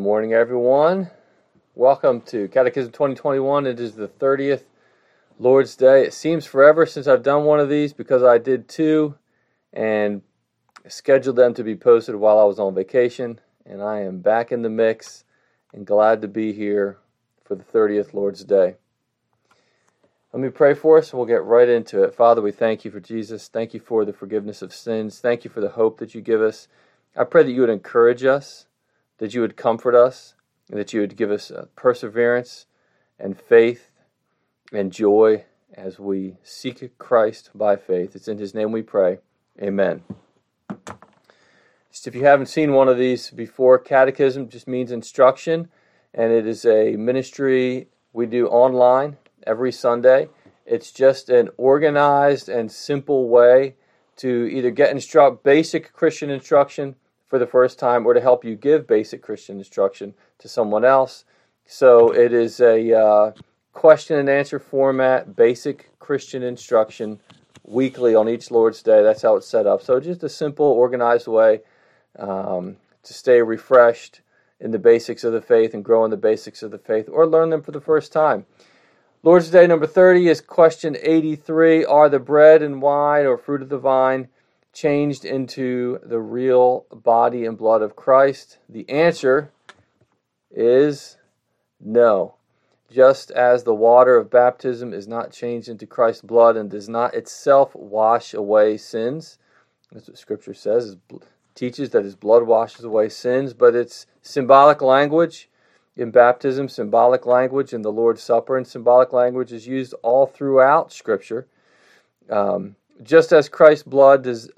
morning, everyone. Welcome to Catechism 2021. It is the 30th Lord's Day. It seems forever since I've done one of these because I did two and scheduled them to be posted while I was on vacation. And I am back in the mix and glad to be here for the 30th Lord's Day. Let me pray for us and we'll get right into it. Father, we thank you for Jesus. Thank you for the forgiveness of sins. Thank you for the hope that you give us. I pray that you would encourage us, that you would comfort us, and that you would give us perseverance and faith and joy as we seek Christ by faith. It's in his name we pray. Amen. Just if you haven't seen one of these before, catechism just means instruction, and it is a ministry we do online every Sunday. It's just an organized and simple way to either get basic Christian instruction for the first time or to help you give basic Christian instruction to someone else. So it is a question and answer format, basic Christian instruction weekly on each Lord's Day. That's how it's set up. So just a simple, organized way to stay refreshed in the basics of the faith and grow in the basics of the faith or learn them for the first time. Lord's Day number 30 is question 83. Are the bread and wine or fruit of the vine changed into the real body and blood of Christ? The answer is no. Just as the water of baptism is not changed into Christ's blood and does not itself wash away sins, that's what Scripture says, teaches that his blood washes away sins, but it's symbolic language in baptism, symbolic language in the Lord's Supper, and symbolic language is used all throughout Scripture. Just as Christ's blood is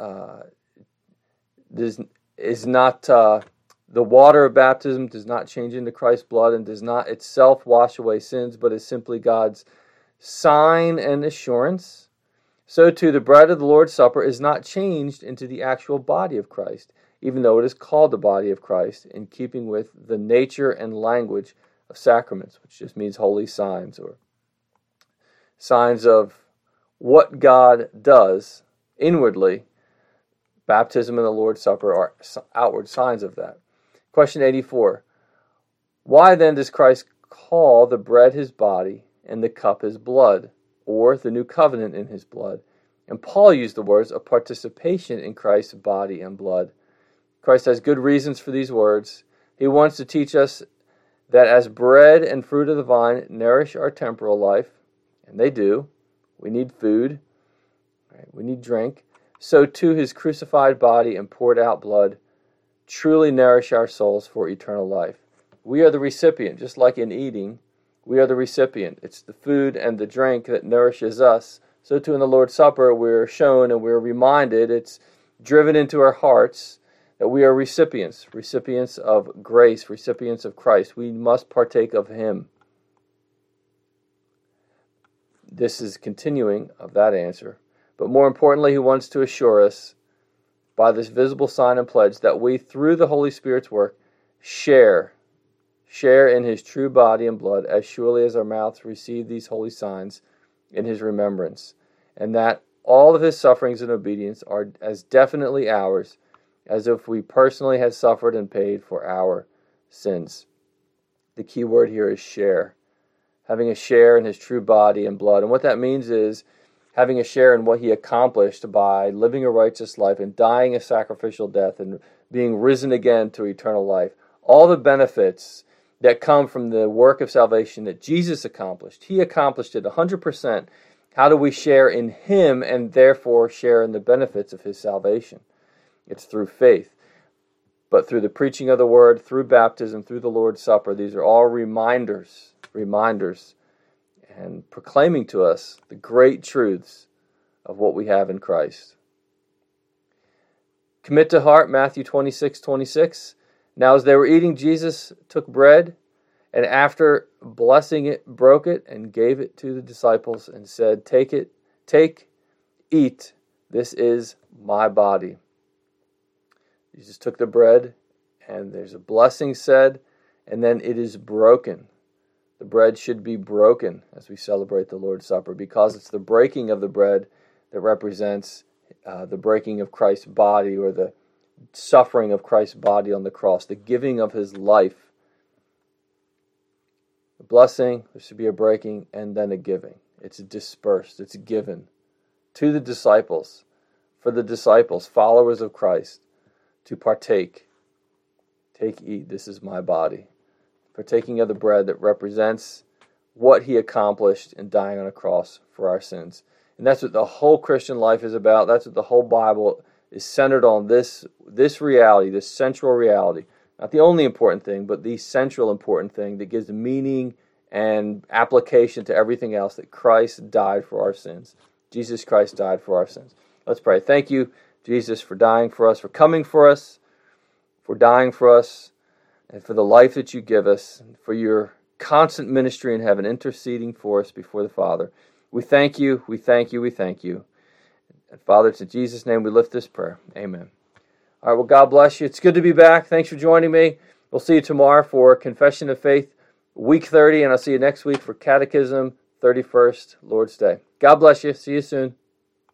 not, the water of baptism does not change into Christ's blood and does not itself wash away sins, but is simply God's sign and assurance, so too the bread of the Lord's Supper is not changed into the actual body of Christ, even though it is called the body of Christ, in keeping with the nature and language of sacraments, which just means holy signs or signs of what God does inwardly. Baptism and the Lord's Supper are outward signs of that. Question 84. Why then does Christ call the bread his body and the cup his blood, or the new covenant in his blood? And Paul used the words of participation in Christ's body and blood. Christ has good reasons for these words. He wants to teach us that as bread and fruit of the vine nourish our temporal life, and they do, we need food, right? We need drink, so too his crucified body and poured out blood truly nourish our souls for eternal life. We are the recipient, just like in eating, we are the recipient. It's the food and the drink that nourishes us. So too in the Lord's Supper we're shown and we're reminded, it's driven into our hearts that we are recipients of grace, recipients of Christ. We must partake of him. This is continuing of that answer. But more importantly, he wants to assure us by this visible sign and pledge that we, through the Holy Spirit's work, share in his true body and blood as surely as our mouths receive these holy signs in his remembrance, and that all of his sufferings and obedience are as definitely ours as if we personally had suffered and paid for our sins. The key word here is share. Having a share in his true body and blood. And what that means is having a share in what he accomplished by living a righteous life and dying a sacrificial death and being risen again to eternal life. All the benefits that come from the work of salvation that Jesus accomplished. He accomplished it 100%. How do we share in him and therefore share in the benefits of his salvation? It's through faith. But through the preaching of the word, through baptism, through the Lord's Supper, these are all reminders, and proclaiming to us the great truths of what we have in Christ. Commit to heart Matthew 26:26. Now as they were eating, Jesus took bread, and after blessing it, broke it, and gave it to the disciples, and said, Take, eat, this is my body. Jesus took the bread, and there's a blessing said, and then it is broken. The bread should be broken as we celebrate the Lord's Supper, because it's the breaking of the bread that represents the breaking of Christ's body, or the suffering of Christ's body on the cross, the giving of his life blessing, there should be a breaking, and then a giving. It's dispersed, it's given to the disciples, for the disciples, followers of Christ, to partake. Take, eat, this is my body. Partaking of the bread that represents what he accomplished in dying on a cross for our sins. And that's what the whole Christian life is about. That's what the whole Bible is centered on, this reality, this central reality. Not the only important thing, but the central important thing that gives meaning and application to everything else, that Christ died for our sins. Jesus Christ died for our sins. Let's pray. Thank you, Jesus, for dying for us, for coming for us, for dying for us, and for the life that you give us, and for your constant ministry in heaven, interceding for us before the Father. We thank you, we thank you, we thank you. And Father, it's in Jesus' name we lift this prayer. Amen. All right, well, God bless you. It's good to be back. Thanks for joining me. We'll see you tomorrow for Confession of Faith, week 30, and I'll see you next week for Catechism, 31st, Lord's Day. God bless you. See you soon.